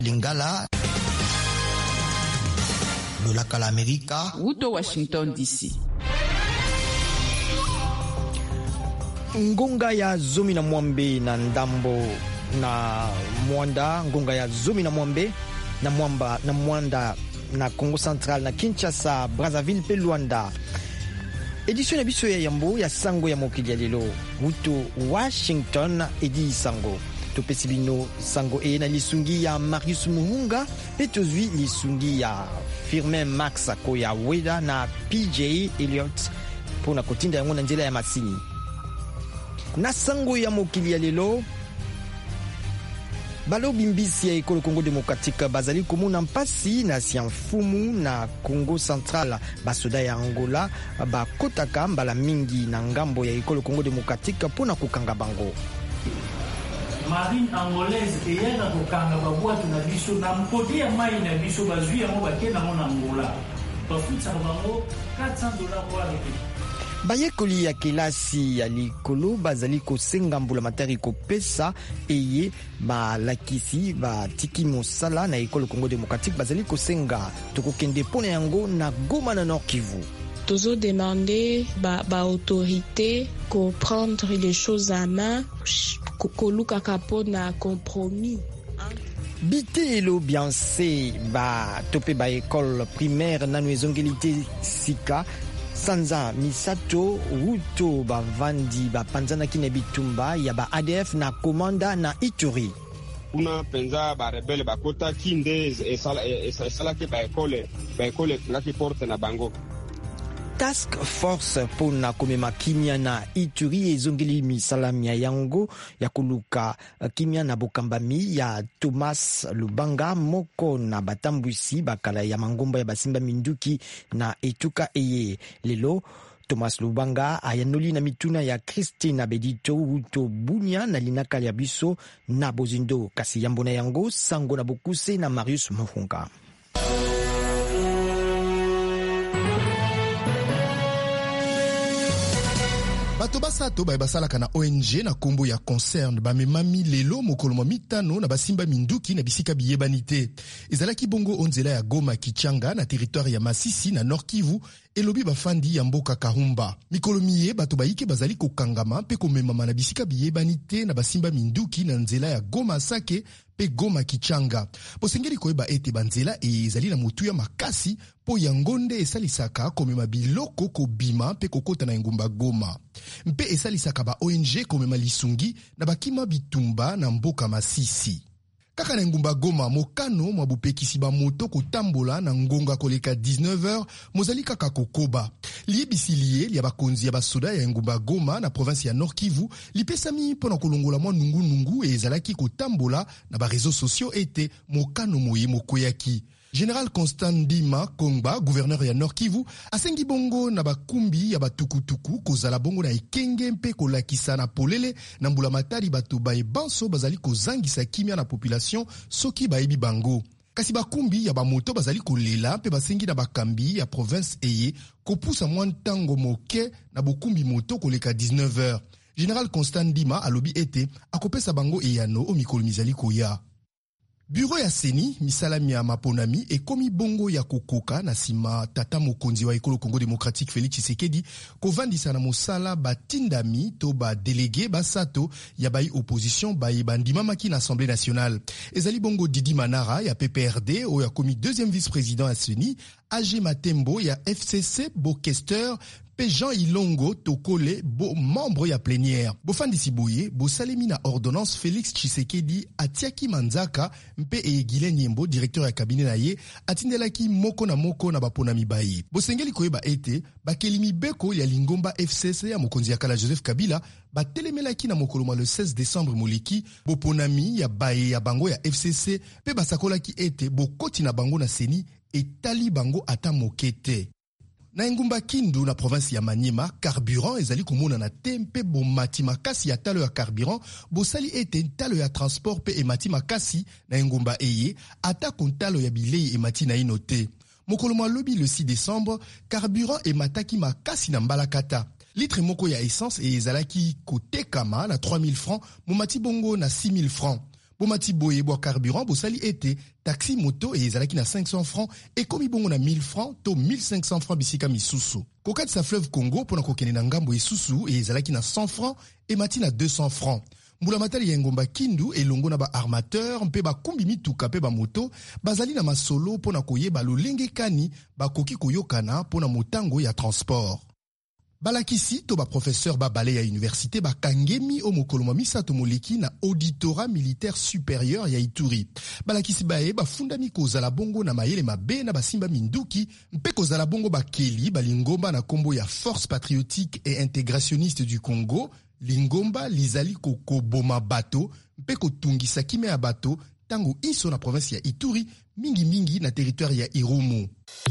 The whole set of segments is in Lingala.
Lingala de la America Uto Washington DC. Ngonga ya Zumi na Mwambe na Ndambo na Mwanda, ngonga ya Zumi na Mwambe na Mwanda na Congo Central na Kinshasa, Brazzaville pe Luanda. Edition ya biso ya yambo ya sango ya mokili ya lelo. Uto Washington edi sango. Topesi bino sango e na lisungi ya Marius Muhunga pe tozwi lisungi ya Firmin Max Koya Weda na PJ Elliot pona kotinda yango na nzela ya masini. Na sango ya mokili ya lelo, balobi mbisi ya ekolo Congo Démocratique bazali komona mpasi na siamfumu na Congo Central. Basoda ya Angola bakotaka mbala mingi na ngambo ya ekolo Congo Démocratique pona kokanga bango. Marine angolaise eyaka kokanga babwatu na biso na mpoti ya mai na biso bazwi yango bakenda ngo na Angola. Bafutaka bango $400 kwa reke. Bayekoli ya kelasi ya likolo bazali kosenga mbula matari kopesa eye balakisi batiki mosala na ekolo Congo Démocratique bazali kosenga tokokende pona yango na Goma na Nord Kivu. Tozo demander ba autorité ko prendre les choses en main koluka kapo na compromis. Bitelo bianse ba tope ba école primaire nanu ezongelite sika Sanza Misato Wuto bavandi bapanzanaki na bitumba ya ba ADF na komanda na Ituri. Kuna penza ba rebele bakota kinde esala ke ba école ngaki porte na bango. Task Force pona komema kimia na Ituri ezongeli misalami ya yango ya kuluka kimia na bokambami ya Thomas Lubanga moko na batambwisi bakala ya mangomba ya basimba minduki na etuka eye. Lelo Thomas Lubanga ayanoli na mituna ya Christina Bedito Uto Bunya na linaka ya biso na bozindo kasi yambo na yango sango na bokuse na Marius Muhunga. Bato basato basalaka na ONG na kombo ya concerne bamemami lelo mokolo mwa mitano na basimba minduki na bisika biyebani te. Ezalaki bongo onzela ya Goma Kichanga na territoire ya Masisi na Nord Kivu elobi bafandi ya mboka Kahumba. Mikolo miye bato baike bazali kokangama pe komemama na bisika biyebani te na basimba minduki na nzela ya Goma Sake pe Goma Kichanga. Posengeli koyeba ete banzela ezali na motuya makasi po yangonde esalisaka komema biloko kobima pe kokota na engumba Goma. Mpe esalisaka ba ONG komema lisungi na bakima bitumba na mboka Masisi. Kaka na ngumba Goma mokano mwa bupekisi ba moto kotambola na ngonga koleka 19h mozali kaka kokoba. Liebisi liye ya bakonzi ya basoda ya ngumba Goma na province ya Nord Kivu lipesami pona kolongola mwa nungu ezalaki kotambola na ba réseaux sociaux ete mokano moye mokoyaki. Général Constant Ndima Kongba, gouverneur ya Nord Kivu, asengi bongo na bakumbi ya batukutuku kozala bongo na ekenge mpe kolakisa na polele na mbula matari bato baebanso bazali kozangisa kimia na population soki baebi bango. Kasi bakumbi ya bamoto bazali kolela mpe basengi na bakambi ya province eye kopusa mwa ntango moke na bokumbi moto koleka 19h. Général Constant Ndima alobi ete akopesa bango eyano o mikolo mizali koya. Bureau ya Seni, misalami ya maponami, ekomi bongo ya kokoka na sima tata mokonzi wa ekolo Congo Démocratique Félix Tshisekedi kovandisa na mosala batindami to ba délégué basato ya bai opposition bai bandimamaki na Assemblée nationale. Ezali bongo Didi Manara ya PPRD o ya komi deuxième vice-président ya Seni, AG Matembo ya FCC Bokester, pe Jean Ilongo Tokole bo membre ya plénière. Bofandisi boye, bo salemi na ordonnance Félix Tshisekedi atiaki manzaka mpe Egile Nyembo directeur ya cabinet na ye atindelaki moko na baponami baye. Bosengeli koyeba ete bakelimi beko ya lingomba FCC ya mokonzi ya kala Joseph Kabila batelemelaki na mokolo le 16 décembre moliki boponami ya baye ya bango ya FCC pe basakolaki ete bokoti na bango na Seni etali bango ata mokete. Na engumba Kindu na province ya Maniema, carburant ezali komona na tempe bo mati makasi ya talo ya carburant, bo sali ete talo ya transport pe emati makasi na engumba eye, ata kontalo ya bilei emati na inote. Mokolo lobi le 6 décembre, carburant emataki makasi na mbalakata. Litre moko ya essence ezalaki kotekama na 3000 francs, momati bongo na 6000 francs. Bomati boye bo carburant bo sali été taxi moto et ezalaki na 500 francs et komi bongo na 1000 francs to 1500 francs bisika misusu. Kokati sa fleuve Congo pona kokene na ngambo esusu et ezalaki na 100 francs et mati na 200 francs. Mbula matali ya ngomba kindu elongo na ba armateur mpe ba kumbi mituka mpe ba moto bazali na masolo pona koyeba lolenge kani bakoki koyokana pona motango ya transport. Balakisi to ba professeur ba balé ya université ba kangemi o mokolo ma misato moleki na auditorat militaire supérieur ya Ituri. Balakisi bae ba fundami kozala bongo na mayele mabe na basimba minduki mpe kozala bongo ba keli balingomba na kombo ya Force patriotique et intégrationniste du Congo. Lingomba lizali koko boma bato mpe kotungisa kime ya bato tango iso na province ya Ituri mingi na territoire ya Irumu.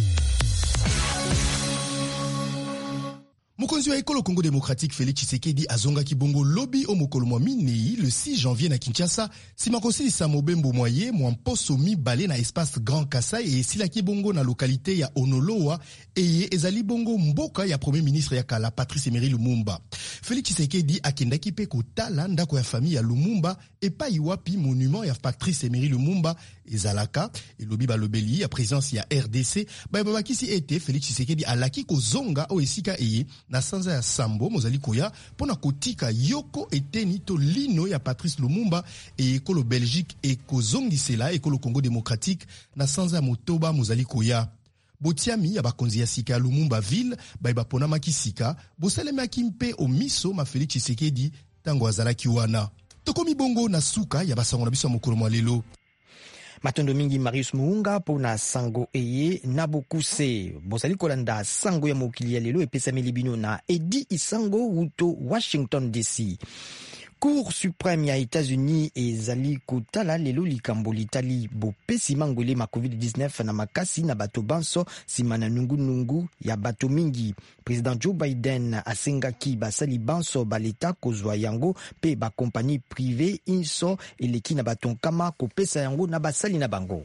Mokonzi wa ekolo Congo démocratique Félix Tshisekedi azonga kibongo lobby o mokolo mwa minei le 6 janvier na Kinshasa sima kosilisa mobembo moye mwa mposo mibale na espace Grand Kasai e esila kibongo na localité ya Onoloa eye ezali bongo mboka ya premier ministre ya kala Patrice Emery Lumumba. Félix Tshisekedi akendaki pe kotala ndako ya famille ya Lumumba epai wapi monument ya Patrice Emery Lumumba ezalaka elobi balobeli ya présence ya RDC babakisi ete Félix Tshisekedi alaki kozonga o esika eye na sanza ya Sambo mozali koya pona kotika yoko eteni to lino ya Patrice Lumumba e ekolo Belgique e kozongisela ekolo Congo démocratique na sanza ya Motoba mozali koya. Botiami ya bakonzi ya sika ya Lumumba ville ba pona makisika bosalemi akimpe o miso ma Félix Tshisekedi tango azalaki wana. Tokomi bongo na suka ya basango na biso mokolo mwa lelo. Matondo mingi Marius Muunga pona sango eye nabokuse. Bozali kolanda sango ya mokili ya lelo epesa milibino na Edi Isango wuto Washington DC. Cour suprême ya États-Unis ezali kotala lelo likambo litali bopesi mangwele ma COVID-19 na makasi na bato banso sima na nungu ya bato mingi. Président Joe Biden asengaki basali banso baleta kozwa yango pe ba compagnie privée inso eleki na bato nkama kopesa yango na basali na bango.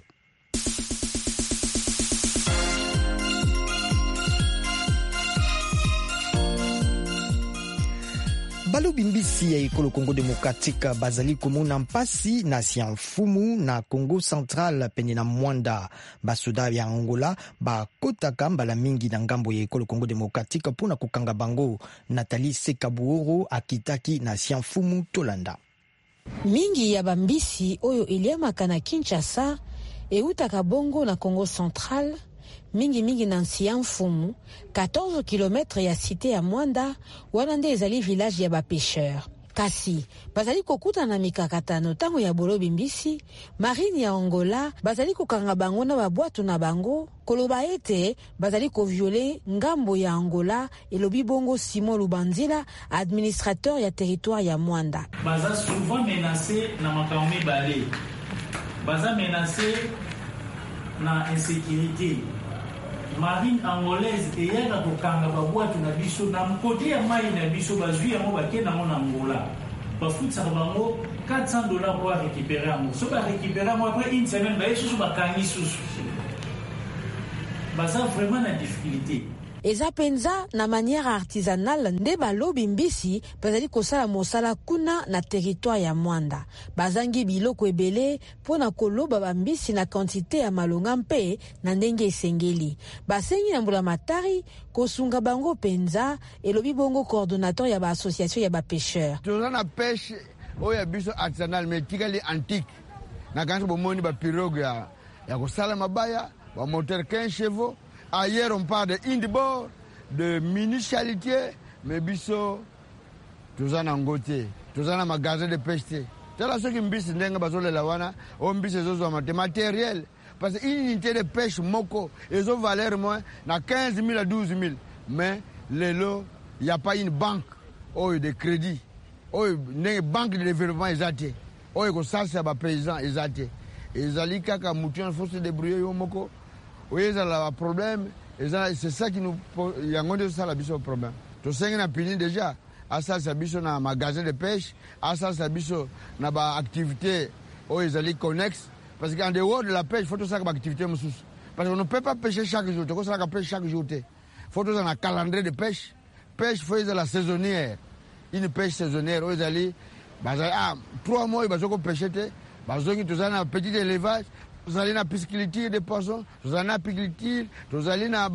Balobi mbisi ya ekolo Congo démocratique bazali komona mpasi na siamfumu na Congo central pene na mwanda. Basoda ya Angola bakotaka mbala mingi na ngambo ya ekolo Congo démocratique pona kokanga bango. Nathalie Sekabuoro akitaki na siamfumu tolanda. Mingi ya bambisi oyo eliamaka na Kinshasa eutaka bongo na Congo central. Mingi na Nsiamfumu, 14 km ya cité ya Mwanda, wana nde ezali village ya bapêcheur. Kasi, bazali kokuta na mikakatano tango ya bolobi mbisi, marine ya Angola, bazali kokanga bango na babwato na bango, koloba ete, bazali koviole ngambo ya Angola, elobi bongo Simon Lubanzila, administrateur ya territoire ya Mwanda. Baza souvent menacé na makambi bale. Baza menacé na insécurité. Marine angolaise eyaka kokanga babwato na biso na mkote ya mai na biso bazwi yango bakenda ngo na Angola. Bafutisaka bango $400 pour récupérer yango. So ba récupérer yango après une semaine ba yesusu bakangi susu. Baza vraiment na difficulté. Eza penza na manière artisanale nde balobi mbisi bazali kosala mosala kuna na territoire ya Mwanda. Bazangi biloko ebele pona koloba bambisi na quantité ya malonga mpe na ndenge esengeli. Basengi na mbula matari kosunga bango penza elobi bongo coordonnateur ya ba association ya ba pêcheurs. Tozana pêche oya biso artisanal metikali antique. Na kanso bomoni ba pirogue ya kosala mabaya, ba moteur 15 chevaux. Ailleurs, on parle de indibord, de municipalité, mais biso, tous en angoté, tous en magasin de pêche. C'est là ce qui me dit, c'est que la wana, on dit c'est matériel. Parce qu'une unité de pêche moko, ils ont valeur moins, na 15 000 à 12 000. Mais les lots, il n'y a pas une banque, de crédit, une banque de développement exacte. Ça, c'est un paysan exact. Et Zali Kaka Moution, il faut se débrouiller moko. Oui, il y a un problème, c'est ça qui nous pose. Il y a un problème. Tout ça, on a fini déjà. À ça, c'est un magasin de pêche. À ça, c'est une activité où ils allaient connexes. Parce qu'en dehors de la pêche, il faut tout ça comme activité. Parce qu'on ne peut pas pêcher chaque jour. Il faut ça pêcher chaque jour. Il faut tout ça un calendrier de pêche. Pêche, il faut la saisonnière. Une pêche saisonnière où ils allaient. 3 mois, ils vont pêcher. bazongi tozali na petit élevage, tozali na pisciculture de poissons, tozali na apiculture, tozali na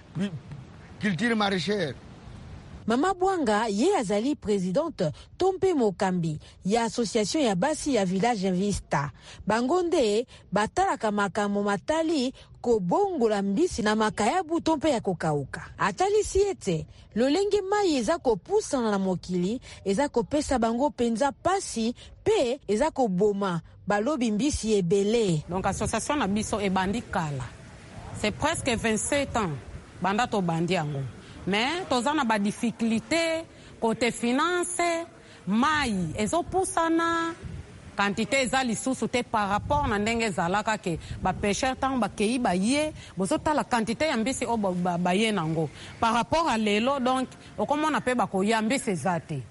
culture maraîchère. Mama Bwanga ye azali présidente Tompe Mokambi ya association ya basi ya village Vista. Bangonde batalaka makambo matali kobongola mbisi na makayabu tompe ya kokauka. Atalisi ete lolenge mai eza kopusana na mokili eza kopesa bango penza pasi pe eza koboma balobi mbisi ebele. Donc association na biso ebandi kala. C'est presque 27 ans banda to bandi yango. Mais tozana ba difficulté côté finance mai ezopusana quantité eza lisusu te par rapport na ndenge ezalaka ke ba pêcheur tant ba kei ba ye bozota la quantité ya mbisi o ba ye nango par rapport à lelo. Donc okomona pe ba ko ya mbisi ezate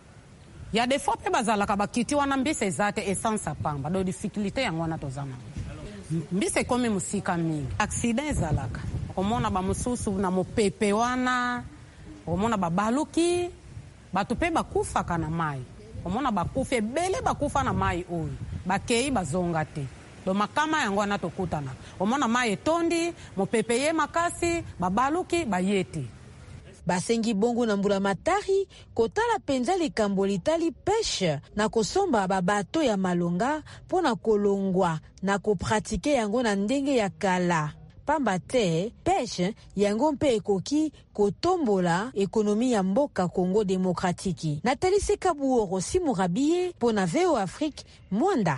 ya des fois pe bazalaka ba kiti wana mbisi ezate essence apamba do difficulté yango wana tozana mbisi komi musika mingi accident ezalaka omona ba mususu na mopepe wana omona babaluki batu pe bakufa kana mai omona bakufa ebele bakufa na mai oyo bakei bazonga te do makama yango wana tokutana omona mai etondi mopepe ye makasi babaluki bayete basengi bongo na mbula matari kotala penza likambo litali pêche na kosomba babato ya malonga pona kolongwa na kopratike yango na ndenge ya kala. Pamba te pêche yango mpe ekoki kotombola ekonomi ya mboka Congo Démocratique. Nathalie Sekabuoro Simurabie pona VO Afrique Mwanda.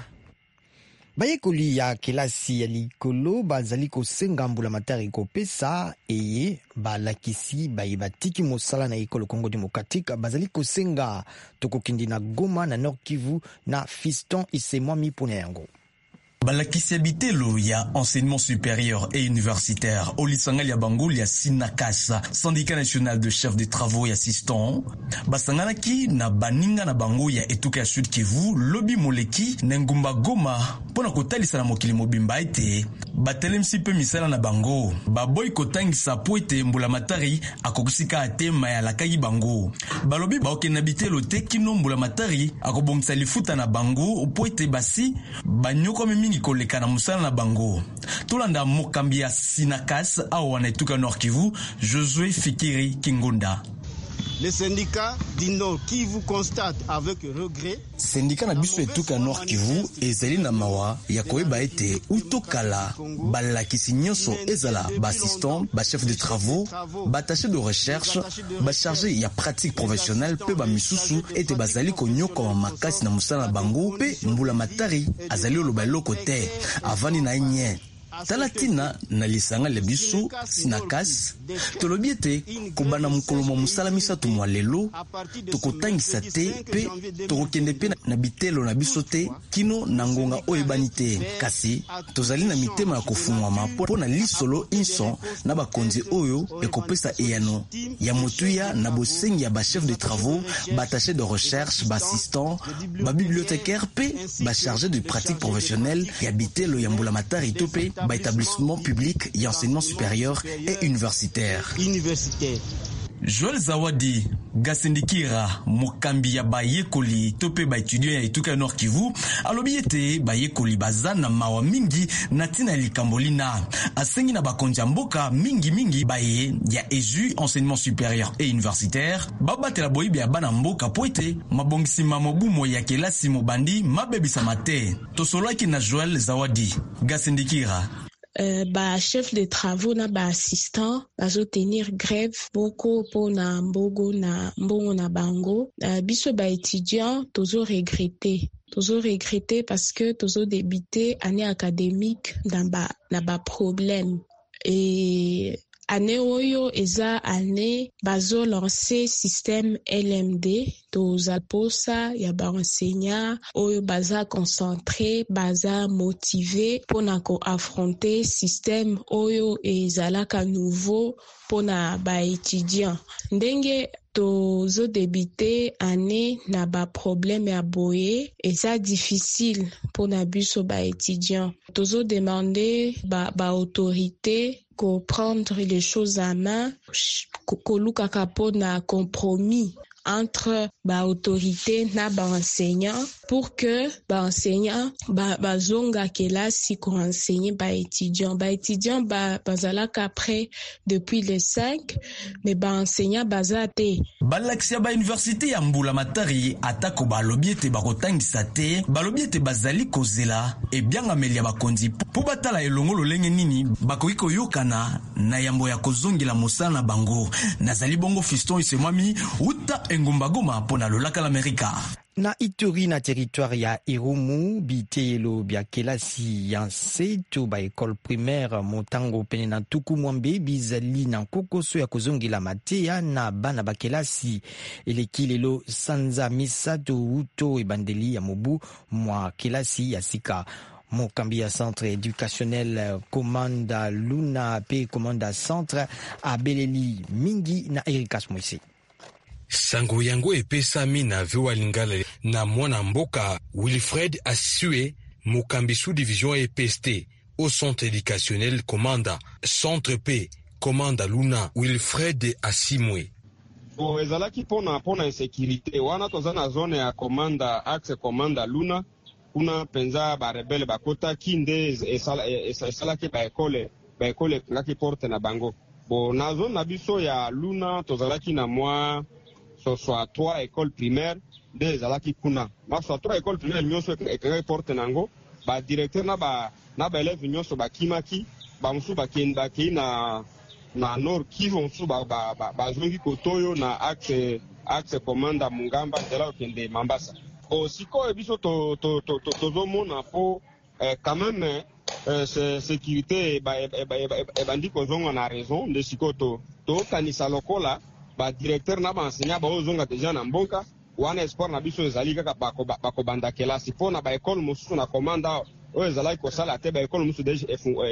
Bayekoli ya kelasi ya likolo bazali kosenga mbula matari kopesa eye balakisi batiki mosala na ekolo Congo Démocratique bazali kosenga tokokindi na Goma na Nord Kivu na Fiston Isemwami pona yango. Balakisi habitelo ya enseignement supérieur et universitaire au Lisangal ya Bangoul ya Sinakas, syndicat national de chefs de travaux et assistants, basanganaki na baninga na bango ya etuka ya Sud Kivu, lobi moleki na ngumba Goma, pona kotalisa na mokili mobimba ete, batelemsi pe misala na bango, baboy kotangisa po ete mbula matari akokusika ate maya lakagi bango. Balobi baoke nabitelo te kino mbula matari akobongisa lifuta na bango, po ete basi, banyoko mingi koleka na musala na bango. Tolanda Mokambi ya Sinakas au wanetuka Nord Kivu, Josué Fikiri Kingonda. Le syndicat du Nord Kivu constate avec regret. Syndicat na biso etuka Nord Kivu ezali na mawa ya koyeba ete utokala balakisi nyonso ezala assistant, chef de travaux, attaché de recherche, chargé ya pratique professionnelle pe misusu ete bazali konyoka makasi na musala na bango pe mbula matari azali loba loko te avani na nye. Talatina na lisanga le biso Sinakas tolobi ete kobana mukolo mo musala misatu mwa lelo tokotangisa te pe tokokende pe na bitelo na biso te kino na ngonga oyebani te kasi tozali na mitema ya kofungwama mpo na lisolo inson na bakonzi oyo ekopesa eyano ya motuya na bosengi ya chef de travaux, attaché de recherche, assistant, bibliothécaire pe chargé de pratique professionnelle ya bitelo ya mbula matari to pe établissement public et enseignement supérieur et universitaire. Joël Zawadi, Gasendikira, Mokambi ya Bayekoli, tope ba étudiant ya Ituka Nord Kivu, alobi ete Bayekoli bazana mawa mingi natina likambolina. Asengi na bakonja mboka mingi baye ya EJU, enseignement supérieur et universitaire, babate la boyibi ya bana mboka poete, mabongisi mamobumo ya kelasi mobandi, mabebisa mate. Tosolaki na Joël Zawadi, Gasendikira. Chef de travaux na assistant bazo tenir grève boko po na mbongo na bango biso étudiant tozo regretter parce que tozo débuter année académique na ba problème et année oyo eza année bazo lancer système LMD toza posa ya ba enseignant oyo baza concentré baza motivé pona ko affronter système oyo ezalaka nouveau pona ba étudiant ndenge tozo débiter année na ba problème ya boye eza difficile pona biso ba étudiant tozo demander ba autorité ko prendre les choses en main, koluka kapo na compromis entre autorité na enseignant pour que enseignant bazonga kelasi ko enseigner étudiant bazalaka après depuis le 5 mais enseignant bazate balakisia ba université ya Mbula Matari atako balobi ete bakotangisa te balobi ete bazali kozela ebiangameli ya bakonzi po batala elongo lolenge nini bakoki koyokana na yambo ya kozongela mosala na bango. Nazali bongo Fiston Isemwami uta engumba Goma pona lolaka l'Amerika. Na Ituri na territoire ya Irumu bitelo bya kelasi ya nseto ba école primaire Motango pene na tuku mwambe bizali na kokoso ya kozongela mateya na bana ba kelasi eleki lelo sanza misato uto ebandeli ya mobu mwa kelasi ya sika. Mokambi ya centre éducationnel Komanda Luna pe Komanda centre abeleli mingi na Erikas Moise. Sango yango epesami na viwa lingala na mwana mboka Wilfred Asue mokambi sous division EPST au centre éducationnel Komanda centre P Komanda Luna Wilfred Asimwe. Ezalaki pona insécurité wana toza na zone ya Komanda axe Komanda Luna kuna penza ba rebelle bakota kinde esalaki ba école ngaki porte na bango. Bo na zone na biso ya Luna tozalaki na mwa soit 3 écoles primaires des alaki kuna ma soit 3 écoles primaires nyonso ekanga porte nango ba directeur na ba élèves nyonso bakimaki ba musu bakendaki na Nord Kivu musu ba zongi kotoyo na axe Komanda Mungamba ndela okende Mambasa osiko ebiso tozomona po quand même sécurité bandi kozonga na raison de siko to kanisa lokola ba directeur na ba enseignant ba ozonga deja na mboka wana espoir na biso ezali kaka bakobanda kelasi po na ba école mosusu na Komanda oyo ezalaki kosala te ba école mosusu deja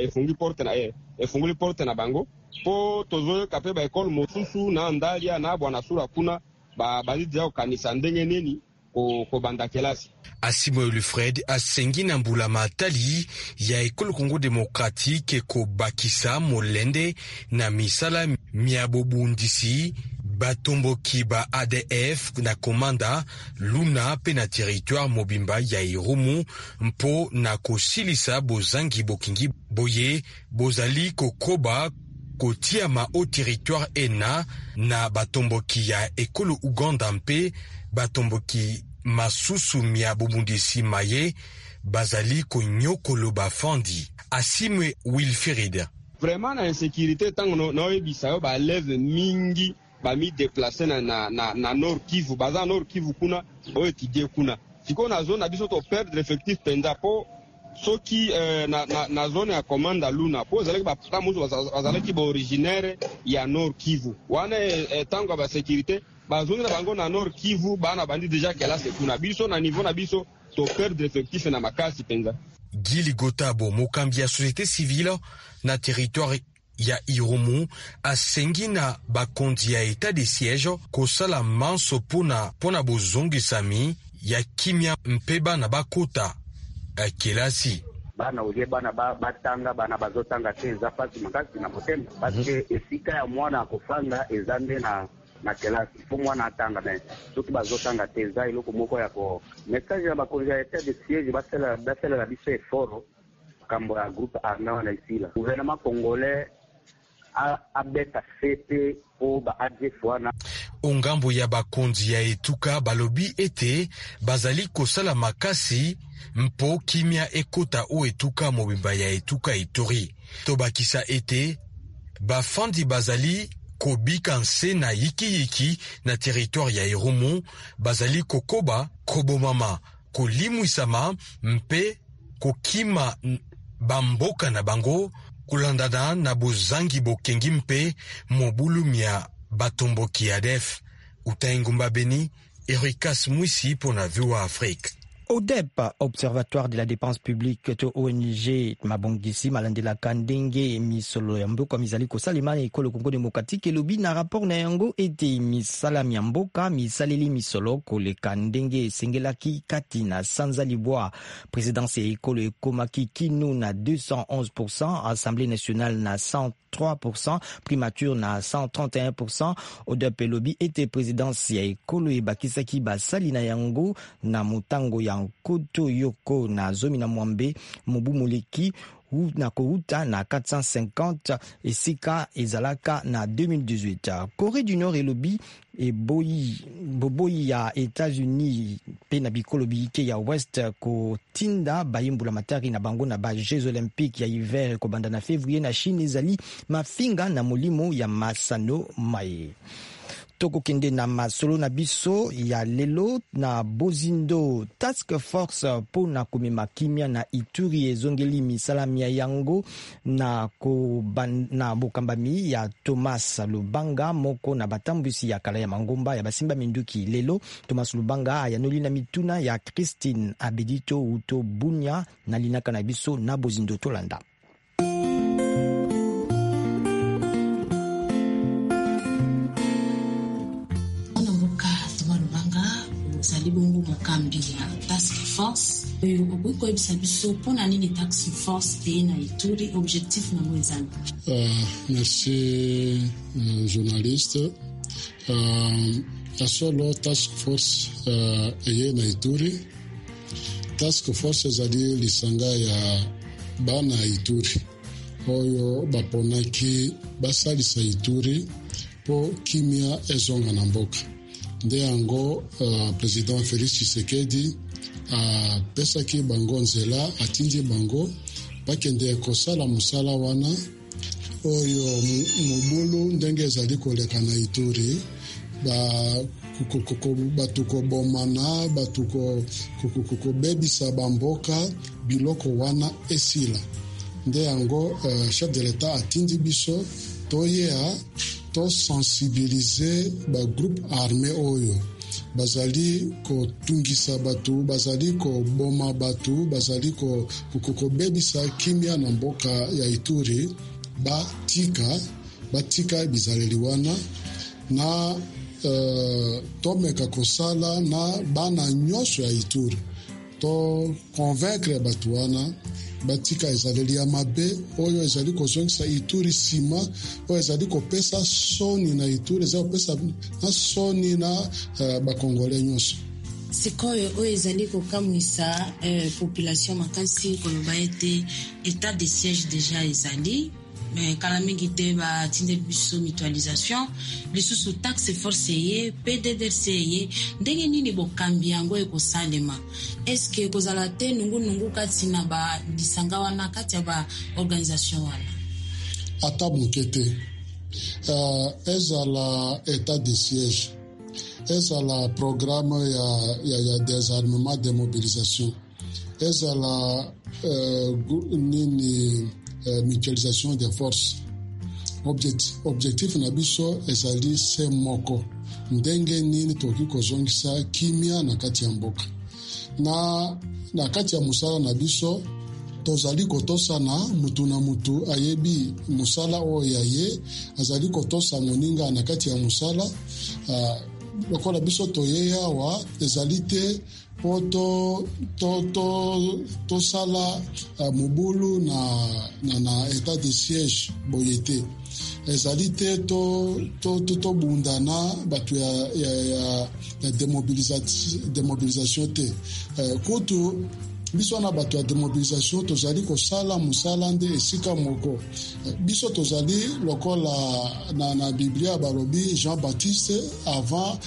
efunguli porte na bango po tozoyoka pe ba école mosusu na Ndalia na Bwana Sura kuna bali deja kokanisa ndenge nini kobanda kelasi. Asimo Wilfred asengi na Mbula Matali ya École Congo Démocratique kobakisa molende na misala miabobundisi batomboki ba ADF na Komanda Luna pe na territoire mobimba ya Irumu mpo na kosilisa bozangi bokingi boye bozali kokoba kotia ma au territoire ena na batomboki ya Ekolo Uganda mpe batomboki masusu mia bobundisi maye bazali konyokolo bafandi. Asimwe Wilfried. Vraiment na insécurité tango na oyebisa yo ba élève mingi ba mi déplacer na Nord Kivu baza Nord Kivu kuna o étudier kuna siko na zone na biso to perdre effectif penza po soki na zone ya Komanda Luna po zalaki ba musu bazalaki ba originaire ya Nord Kivu wana tango ba sécurité bazongi na bango na Nord Kivu bana bandi deja kelasi kuna biso na niveau na biso to perdre effectif na makasi penza. Gili Gotabo mokambi ya société civile na territoire ya Irumu asengi na bakondi ya état de siège kosala manso pona bozongisami ya kimia mpeba na bakota kelasi. Bana oye bana batanga bana bazotanga te eza fasi makasi na botembo parce que esika ya mwana akofanga ezande na kelasi fo mwana atanga me soki bazotanga te eza eloko moko ya ko message ya bakonzi ya état de siège basala la biso eforo kambo ya groupe armé wana isila gouvernement congolais abeta fete o ba ADF wana. Ongambo ya bakonzi ya etuka balobi ete bazali kosala makasi mpo kimia ekota o etuka mobimba ya etuka Ituri. Tobakisa ete bafandi bazali kobika nse na yiki na territoire ya Irumu bazali kokoba kobomama kolimwisama mpe kokima bamboka na bango kulandana na bozangi bokengi mpe mobulu mia batomboki ADF. Utaingumba Beni, Erikas Mwisi pona VOA Afrique. ODEP, Observatoire de la dépense publique to ONG Mabongisi Malandela Kandenge misolo ya mboka mizali kosalema ekolo Congo démocratique elobi na rapport na yango ete misala ya mboka misaleli misolo koleka ndenge esengelaki kati na sanza libwa. Présidence ya ekolo ekomaki kinu na 211%, Assemblée nationale na 103%, primature na 131%. ODEP elobi ete présidence ya ekolo ebakisaki basali na yango na mutango ya Nkoto Yoko na zomi na mwambe mobu muleki na kouta na 450 esika ezalaka na 2018. Corée du Nord elobi boboyi ya États-Unis pe na bikolo biyike ya West kotinda bayimbula matari na bango na ba Jeux Olympiques ya hiver kobanda na février na Chine ezali mafinga na molimo ya Masano Mae. Toko kende na masolo na biso ya lelo na Bozindo. Task Force po na komema kimia na Ituri ezongeli misala mia yango na bokambami ya Thomas Lubanga moko na batambusi ya kala ya mangomba ya basimba minduki. Lelo Thomas Lubanga ayanoli na mituna ya Christine Abedito Uto Bunya na linaka na biso na Bozindo Tolanda. Bongo mokambi ya task force obuko ebisabiso pona nini task force te na Ituri objectif na mwezana. Merci journaliste. La solo task force eye na Ituri. Task force ezali lisanga ya bana Ituri oyo baponaki basalisa Ituri po kimia ezonga na mboka. Nde yango président Félix Tshisekedi apesaki bango nzela atindi bango bakende kosala musala wana oyo mobulu ndenge ezali koleka na Ituri batuko bomana batuko bebisa bamboka biloko wana esila. Nde yango chef de l'État atindi biso toyea to sensibiliser ba groupe armé oyo bazali ko tungisa batu, bazali ko boma batu, bazali ko bebisa kimia na mboka ya Ituri batika bizaleli wana na tomeka kosala na bana nyonso ya Ituri to convaincre batu wana batika ezaleli ya mabe oyo ezali kozongisa Ituri sima oyo ezali kopesa soni na Ituri ezali kopesa na soni na bakongole nyonso. Sikoyo oyo ezali kokamwisa population makasi koloba ete état de siège déjà ezali kala mingi te batinde biso mutualisation lisusu taxe force ye PDDRC ye ndenge nini bokambi yango ekosalema est-ce que kozala te nungu kati na ba lisanga wana kati ya ba organisation wana ata mukete ezala état de siège ezala programme ya désarmement démobilisation ezala nini mutualisation des forces. Objectif na biso ezali se moko ndenge nini toki kozongisa kimia na kati ya mboka na kati ya musala na biso tozali kotosa na mutu na mutu ayebi musala oyo ye azali kotosa moninga na kati ya musala lokola biso toyeya wa ezali te po to sala mobulu na état de siège boyete ezali te to bundana batu ya démobilisation te kutu biso na bato ya démobilisation tozali kosala musala nde esika moko biso tozali lokola na Biblia balobi Jean-Baptiste avant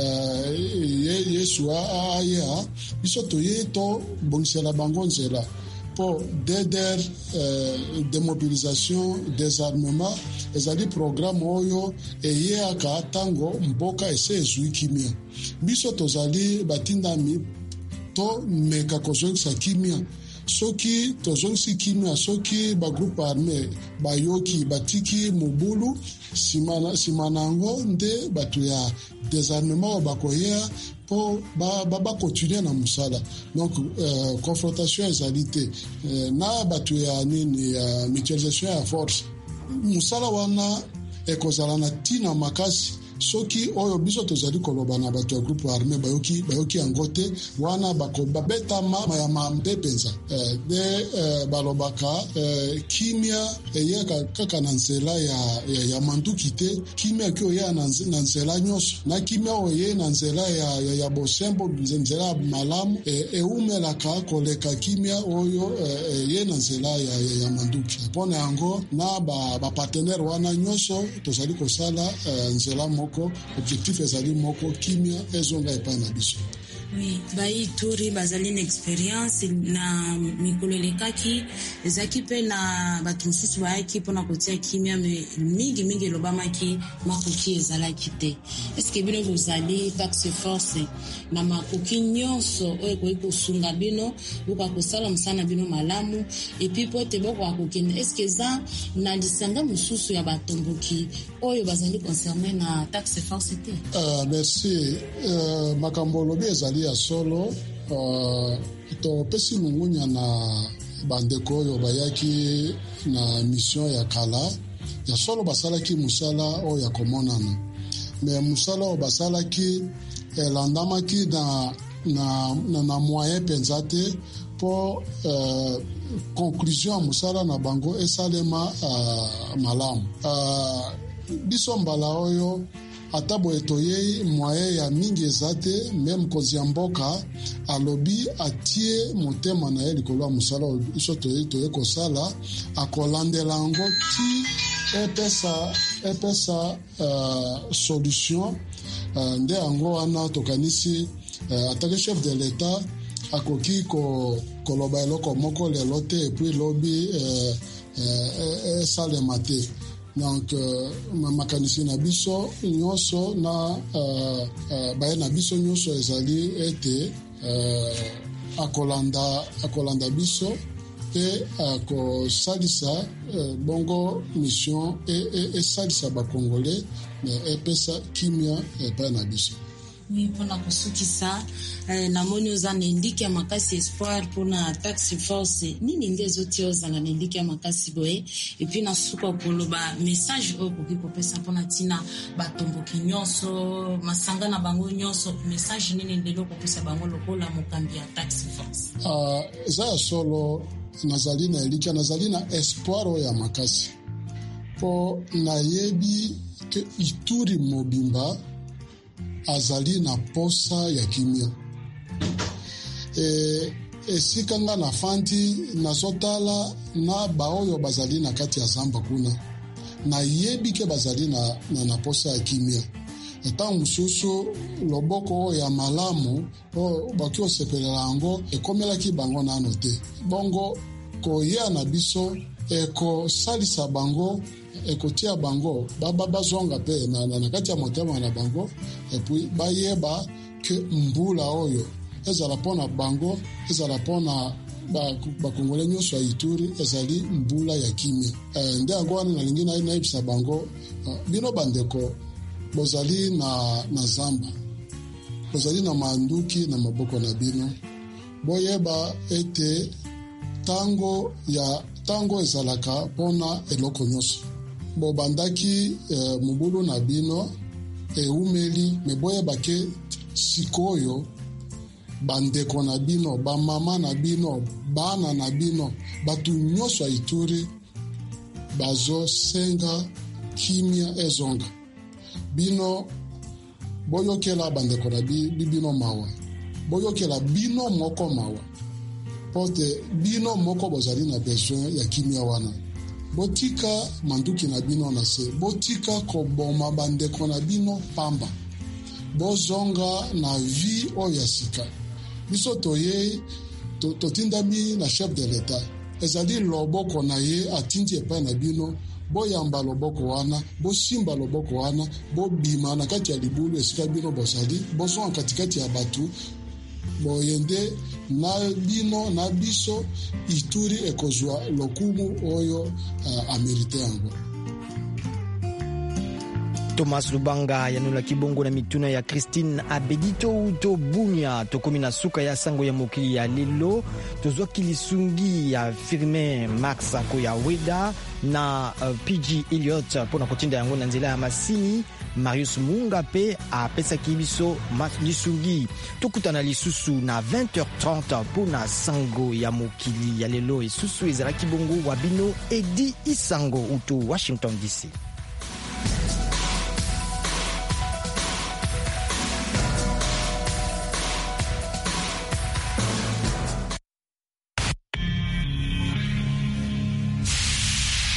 Yesu aya biso toye to bongisela bango nzela po DDR démobilisation désarmement ezali programme oyo eyaka tango mboka ese ezwi kimia biso tozali batindami to meka kozongisa kimia soki tozongisi kimia soki bagroupe armé bayoki batiki mobulu nsima nango nde bato ya désarmement bakoya mpo bakontinue na mosala. Donc confrontation ezali te na bato ya nini ya mutualisation ya force. Mosala wana ekozala na ntina makasi soki oyo biso tozali koloba na bato ya groupe armé bayoki yango te, wana babetama ya mambe mpenza de balobaka kimia eyeka kaka na nzela ya manduki te, kimia ki oya na nzela nyonso, na kimia oye na nzela ya bosembo, nzela ya malamu eumelaka koleka kimia oyo ye na nzela ya manduki. Mpona yango na bapartenere wana nyonso tozali kosala nzela moko, objectif ezali moko, kimia ezonga epai na biso. Oui, Ituri bazali na experience na mikolo lekaki ezaki pe na bato mosusu bayaki mpona kotia kimia me mingi elobamaki makoki ezalaki te. Eske bino bozali taxe force na makoki nyonso oyo ekoki kosunga bino boka kosala mosala bino malamu epi po ete bokoka kokende? Eske eza na lisanga mosusu ya batomboki oyo bazali concerne na taxe force te? Merci. Makambo olobi ezali ya solo. Topesi lungunya na bandeko oyo bayaki na mission ya kala ya solo, basalaki musala oyo ya komonana, me musala oyo basalaki elandamaki na moyen penza te po conclusion ya musala na bango esalema malamu. Biso mbala oyo ata boye toyei moyen ya mingi eza te, meme kozi ya mboka alobi atie motema na ye likolo ya mosala oyo biso toye kosala, akolandela yango ti epesa solution. Nde yango wana tokanisi atake chef de l'État akoki koloba eloko moko lelo te epui lobi esalema te. Donc makanisi na biso nyonso na baye na biso nyonso ezali ete akolanda biso pe akosalisa bongo mission esalisa bakongole epesa kimia epai na biso. Oui, mpona kosukisa namoni oza na endiki ya makasi espoir mpona taxe force nini nde ezoti ozala na endiki ya makasi boye epi na suka koloba message oyo koki kopesa mpona ntina batomboki nyonso masanga na bango nyonso, message nini nde kopesa bango lokola mokambi ya taxe force? Eza ya solo, nazali na elika, nazali na espoir oyo ya makasi po nayebi ke Ituri mobimba azali na posa ya kimia. Esika nga na fanti nazotala na baoyo bazali na kati ya zamba kuna, na yebi ke bazali na posa ya kimia. Eta mususu loboko ya malamu baki osepelela yango ekomelaki bango nano te. Bongo koya na biso ekosalisa bango, ekotia bango bazonga pe na kati ya motema na bango, epui bayeba ke mbula oyo ezala pona bango, ezala pona bakongole nyonso ya Ituri, ezali mbula ya kimia. Nde yango wana nalingi nayebisa bango, bino bandeko bozali na zamba, bozali na manduki na maboko na bino, boyeba ete tango ezalaka pona eloko nyonso. Bobandaki mubulu na bino eumeli, me boyeba ke sikoyo bandeko na bino, bamama na bino, bana na bino, batu nyonso ya Ituri bazo senga kimia ezonga. Bino boyokela bandeko na bino mawa, boyokela bino moko mawa, pote bino moko bozali na besoin ya kimia wana. Botika manduki na bino na se, botika koboma bandeko na bino pamba, bozonga na vie oyo ya sika. Biso toye totindami na chef de l'État, ezali loboko na ye atindi epai na bino, boyamba loboko wana, bosimba loboko wana, bobima na kati ya libulu esika bino bozali, bozonga katikati ya batu, boyende na bino na biso Ituri ekozwa lokumu oyo amerite yango. Thomas Lubanga yanula kibongo na mituna ya Christine Abedito uto bunya tokomi na suka ya sango ya mokili ya lelo tozwa kilisungi ya Firmin Max Akoya Weda na PG Elliot pona kotinda yango na nzela ya masini. Marius Munga pe apesaki biso lisungi tokutana lisusu na 20h30 pona sango ya mokili ya lelo esusu ezala kibongo wabino Edi Isango uto Washington DC.